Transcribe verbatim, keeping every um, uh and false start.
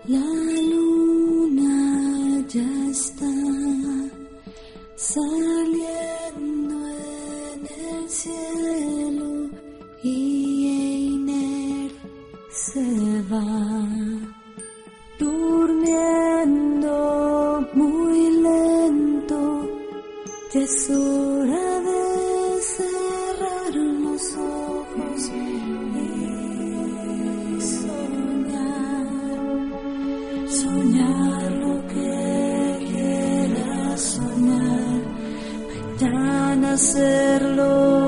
La luna ya está saliendo en el cielo y Einer se va durmiendo muy lento. Ya es hora de cerrar los ojos y soñar, soñar lo que quieras soñar, mañana hacerlo.